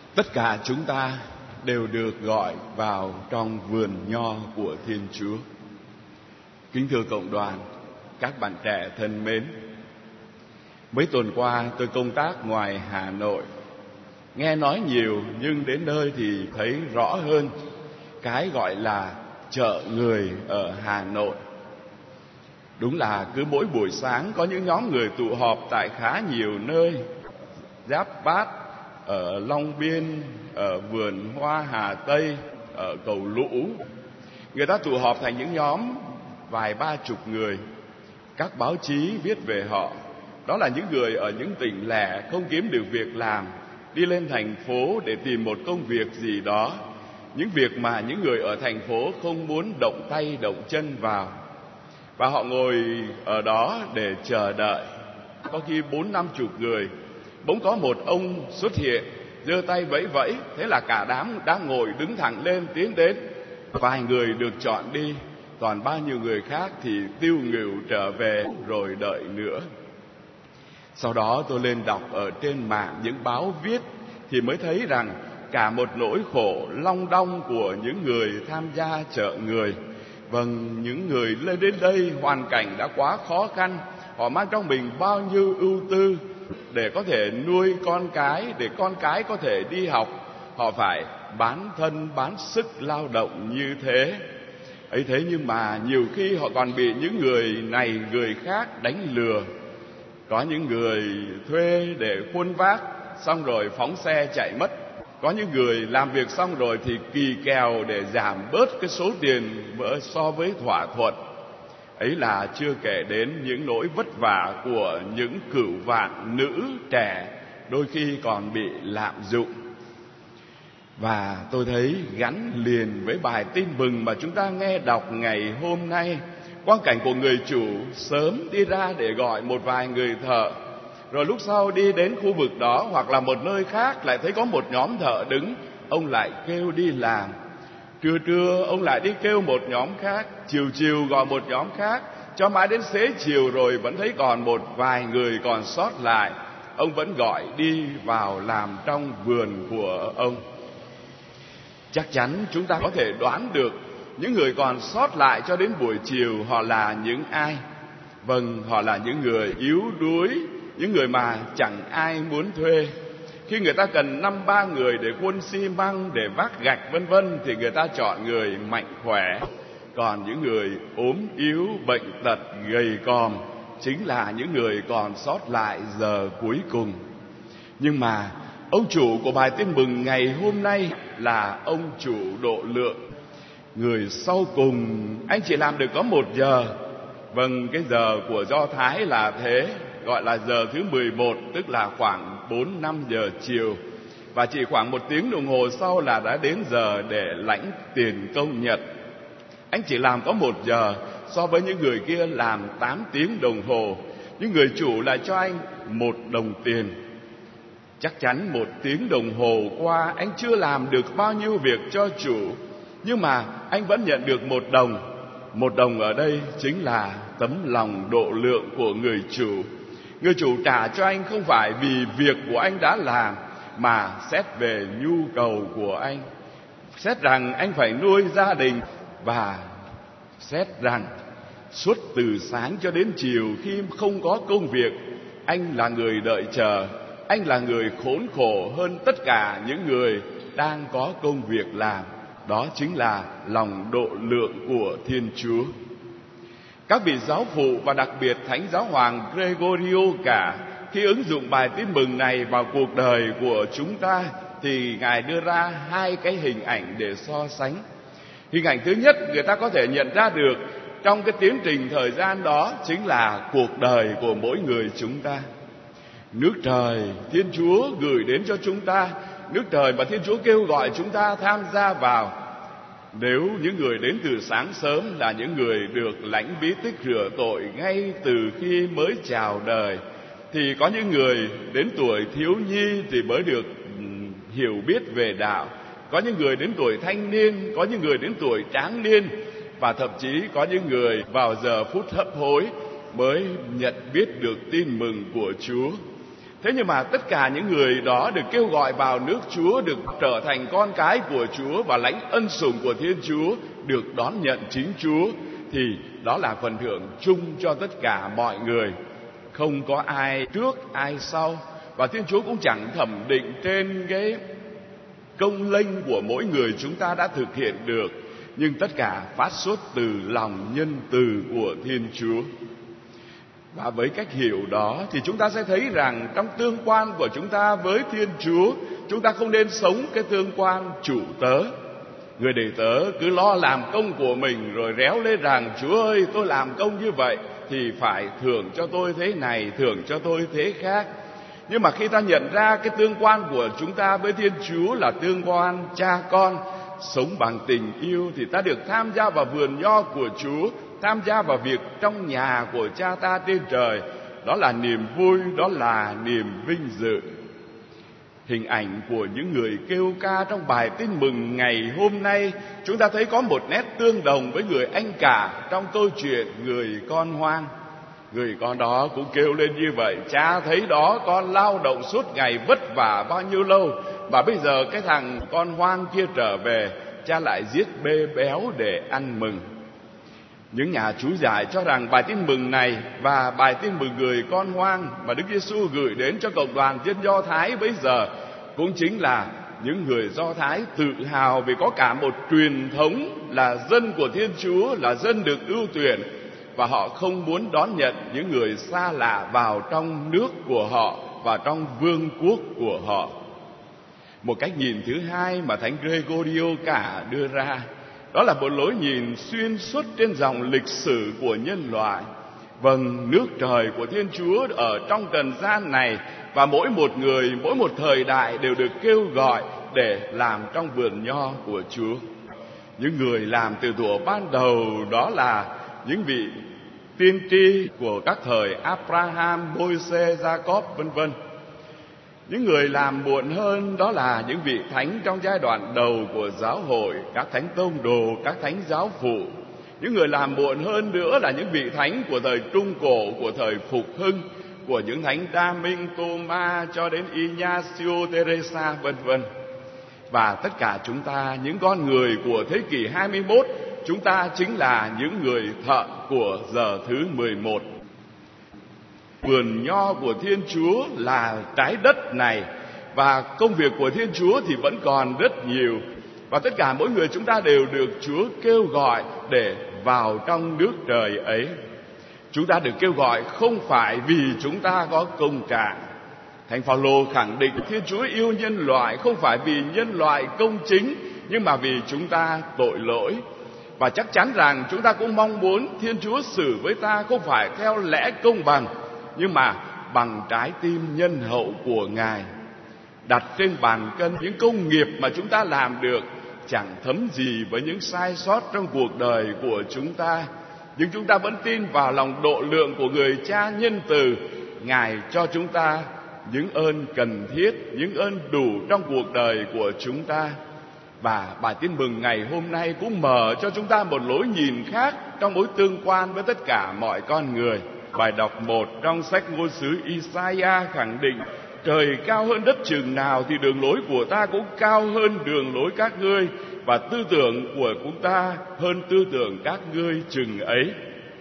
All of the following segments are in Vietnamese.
Tất cả chúng ta đều được gọi vào trong vườn nho của Thiên Chúa. Kính thưa cộng đoàn, các bạn trẻ thân mến, mấy tuần qua tôi công tác ngoài Hà Nội. Nghe nói nhiều nhưng đến nơi thì thấy rõ hơn cái gọi là chợ người ở Hà Nội. Đúng là cứ mỗi buổi sáng có những nhóm người tụ họp tại khá nhiều nơi: Giáp Bát, ở Long Biên, ở vườn hoa Hà Tây, ở Cầu Lũ. Người ta tụ họp thành những nhóm vài ba chục người. Các báo chí viết về họ. Đó là những người ở những tỉnh lẻ không kiếm được việc làm, đi lên thành phố để tìm một công việc gì đó, những việc mà những người ở thành phố không muốn động tay động chân vào. Và họ ngồi ở đó để chờ đợi. Có khi 40-50 người. Bỗng có một ông xuất hiện, giơ tay vẫy vẫy. Thế là cả đám đang ngồi đứng thẳng lên tiến đến. Vài người được chọn đi, còn bao nhiêu người khác thì tiêu nghỉu trở về rồi đợi nữa. Sau đó tôi lên đọc ở trên mạng những báo viết thì mới thấy rằng cả một nỗi khổ long đong của những người tham gia chợ người. Vâng, những người lên đến đây hoàn cảnh đã quá khó khăn. Họ mang trong mình bao nhiêu ưu tư để có thể nuôi con cái, để con cái có thể đi học. Họ phải bán thân bán sức lao động như thế. Ấy thế nhưng mà nhiều khi họ còn bị những người này người khác đánh lừa. Có những người thuê để khuân vác, xong rồi phóng xe chạy mất. Có những người làm việc xong rồi thì kỳ kèo để giảm bớt cái số tiền so với thỏa thuận. Ấy là chưa kể đến những nỗi vất vả của những cửu vạn nữ trẻ đôi khi còn bị lạm dụng. Và tôi thấy gắn liền với bài tin mừng mà chúng ta nghe đọc ngày hôm nay, quang cảnh của người chủ sớm đi ra để gọi một vài người thợ, rồi lúc sau đi đến khu vực đó hoặc là một nơi khác lại thấy có một nhóm thợ đứng, ông lại kêu đi làm. Trưa trưa ông lại đi kêu một nhóm khác, chiều chiều gọi một nhóm khác, cho mãi đến xế chiều rồi vẫn thấy còn một vài người còn sót lại, ông vẫn gọi đi vào làm trong vườn của ông. Chắc chắn chúng ta có thể đoán được những người còn sót lại cho đến buổi chiều họ là những ai. Vâng, họ là những người yếu đuối, những người mà chẳng ai muốn thuê. Khi người ta cần 5-3 người để khuân xi măng, để vác gạch vân vân thì người ta chọn người mạnh khỏe. Còn những người ốm yếu, bệnh tật, gầy còm chính là những người còn sót lại giờ cuối cùng. Nhưng mà ông chủ của bài tin mừng ngày hôm nay là ông chủ độ lượng. Người sau cùng, anh chỉ làm được có 1 giờ. Vâng, cái giờ của Do Thái là thế, gọi là giờ thứ 11, tức là khoảng 4-5 giờ chiều. Và chỉ khoảng 1 tiếng đồng hồ sau là đã đến giờ để lãnh tiền công nhật. Anh chỉ làm có 1 giờ, so với những người kia làm 8 tiếng đồng hồ. Nhưng người chủ lại cho anh 1 đồng tiền. Chắc chắn 1 tiếng đồng hồ qua anh chưa làm được bao nhiêu việc cho chủ, nhưng mà anh vẫn nhận được 1 đồng. 1 đồng ở đây chính là tấm lòng độ lượng của người chủ. Người chủ trả cho anh không phải vì việc của anh đã làm, mà xét về nhu cầu của anh, xét rằng anh phải nuôi gia đình, và xét rằng suốt từ sáng cho đến chiều khi không có công việc, anh là người đợi chờ, anh là người khốn khổ hơn tất cả những người đang có công việc làm. Đó chính là lòng độ lượng của Thiên Chúa. Các vị giáo phụ và đặc biệt Thánh Giáo Hoàng Gregorio cả, khi ứng dụng bài tin mừng này vào cuộc đời của chúng ta, thì Ngài đưa ra 2 cái hình ảnh để so sánh. Hình ảnh thứ nhất, người ta có thể nhận ra được trong cái tiến trình thời gian đó chính là cuộc đời của mỗi người chúng ta. Nước trời Thiên Chúa gửi đến cho chúng ta, nước trời mà Thiên Chúa kêu gọi chúng ta tham gia vào. Nếu những người đến từ sáng sớm là những người được lãnh bí tích rửa tội ngay từ khi mới chào đời, thì có những người đến tuổi thiếu nhi thì mới được hiểu biết về đạo. Có những người đến tuổi thanh niên, có những người đến tuổi tráng niên, và thậm chí có những người vào giờ phút hấp hối mới nhận biết được tin mừng của Chúa. Thế nhưng mà tất cả những người đó được kêu gọi vào nước Chúa, được trở thành con cái của Chúa và lãnh ân sủng của Thiên Chúa, được đón nhận chính Chúa, thì đó là phần thưởng chung cho tất cả mọi người. Không có ai trước ai sau, và Thiên Chúa cũng chẳng thẩm định trên cái công lênh của mỗi người chúng ta đã thực hiện được, nhưng tất cả phát xuất từ lòng nhân từ của Thiên Chúa. Và với cách hiểu đó thì chúng ta sẽ thấy rằng trong tương quan của chúng ta với Thiên Chúa, chúng ta không nên sống cái tương quan chủ tớ. Người đệ tớ cứ lo làm công của mình rồi réo lên rằng: Chúa ơi, tôi làm công như vậy thì phải thưởng cho tôi thế này, thưởng cho tôi thế khác. Nhưng mà khi ta nhận ra cái tương quan của chúng ta với Thiên Chúa là tương quan cha con, sống bằng tình yêu, thì ta được tham gia vào vườn nho của Chúa, tham gia vào việc trong nhà của cha ta trên trời. Đó là niềm vui, đó là niềm vinh dự. Hình ảnh của những người kêu ca trong bài tin mừng ngày hôm nay, chúng ta thấy có một nét tương đồng với người anh cả trong câu chuyện người con hoang. Người con đó cũng kêu lên như vậy: cha thấy đó, con lao động suốt ngày vất vả bao nhiêu lâu, và bây giờ cái thằng con hoang kia trở về, cha lại giết bê béo để ăn mừng. Những nhà chú giải cho rằng bài tin mừng này và bài tin mừng người con hoang mà Đức Giêsu gửi đến cho cộng đoàn dân Do Thái bây giờ cũng chính là những người Do Thái tự hào vì có cả một truyền thống là dân của Thiên Chúa, là dân được ưu tuyển, và họ không muốn đón nhận những người xa lạ vào trong nước của họ và trong vương quốc của họ. Một cách nhìn thứ hai mà Thánh Gregorio cả đưa ra, đó là một lối nhìn xuyên suốt trên dòng lịch sử của nhân loại. Vâng, nước trời của Thiên Chúa ở trong trần gian này, và mỗi một người, mỗi một thời đại đều được kêu gọi để làm trong vườn nho của Chúa. Những người làm từ thuở ban đầu đó là những vị tiên tri của các thời Abraham, Môi-se, Jacob, vân vân. Những người làm muộn hơn đó là những vị thánh trong giai đoạn đầu của giáo hội, các thánh tông đồ, các thánh giáo phụ. Những người làm muộn hơn nữa là những vị thánh của thời Trung Cổ, của thời Phục Hưng, của những thánh Đa Minh, Tô-ma cho đến Ignacio, Teresa, vân vân. Và tất cả chúng ta, những con người của thế kỷ 21, chúng ta chính là những người thợ của giờ thứ 11. Vườn nho của Thiên Chúa là trái đất này, và công việc của Thiên Chúa thì vẫn còn rất nhiều. Và tất cả mỗi người chúng ta đều được Chúa kêu gọi để vào trong nước trời ấy. Chúng ta được kêu gọi không phải vì chúng ta có công trạng. Thánh Phaolô khẳng định Thiên Chúa yêu nhân loại không phải vì nhân loại công chính, nhưng mà vì chúng ta tội lỗi. Và chắc chắn rằng chúng ta cũng mong muốn Thiên Chúa xử với ta không phải theo lẽ công bằng, nhưng mà bằng trái tim nhân hậu của Ngài. Đặt trên bàn cân những công nghiệp mà chúng ta làm được chẳng thấm gì với những sai sót trong cuộc đời của chúng ta, nhưng chúng ta vẫn tin vào lòng độ lượng của người Cha nhân từ. Ngài cho chúng ta những ơn cần thiết, những ơn đủ trong cuộc đời của chúng ta. Và bài tin mừng ngày hôm nay cũng mở cho chúng ta một lối nhìn khác trong mối tương quan với tất cả mọi con người. Bài đọc 1 trong sách ngôn sứ Isaiah khẳng định: trời cao hơn đất chừng nào thì đường lối của ta cũng cao hơn đường lối các ngươi, và tư tưởng của chúng ta hơn tư tưởng các ngươi chừng ấy.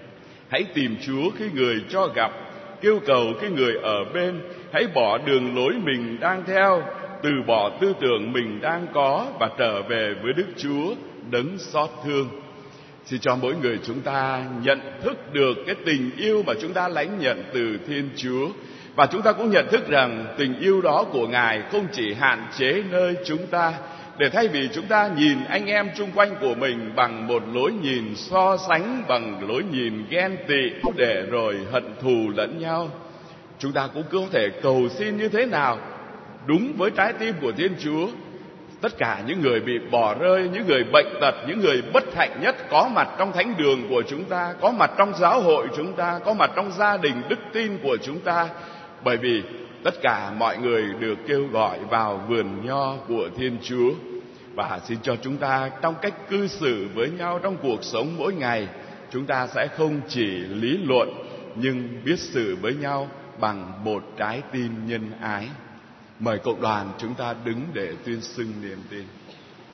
Hãy tìm Chúa khi người cho gặp, kêu cầu khi người ở bên. Hãy bỏ đường lối mình đang theo, từ bỏ tư tưởng mình đang có, và trở về với Đức Chúa đấng xót thương. Xin cho mỗi người chúng ta nhận thức được cái tình yêu mà chúng ta lãnh nhận từ Thiên Chúa. Và chúng ta cũng nhận thức rằng tình yêu đó của Ngài không chỉ hạn chế nơi chúng ta, để thay vì chúng ta nhìn anh em chung quanh của mình bằng một lối nhìn so sánh, bằng lối nhìn ghen tị để rồi hận thù lẫn nhau, chúng ta cũng có thể cầu xin như thế nào đúng với trái tim của Thiên Chúa. Tất cả những người bị bỏ rơi, những người bệnh tật, những người bất hạnh nhất có mặt trong thánh đường của chúng ta, có mặt trong giáo hội chúng ta, có mặt trong gia đình đức tin của chúng ta. Bởi vì tất cả mọi người được kêu gọi vào vườn nho của Thiên Chúa. Và xin cho chúng ta trong cách cư xử với nhau trong cuộc sống mỗi ngày, chúng ta sẽ không chỉ lý luận nhưng biết xử với nhau bằng một trái tim nhân ái. Mời cộng đoàn chúng ta đứng để tuyên xưng niềm tin.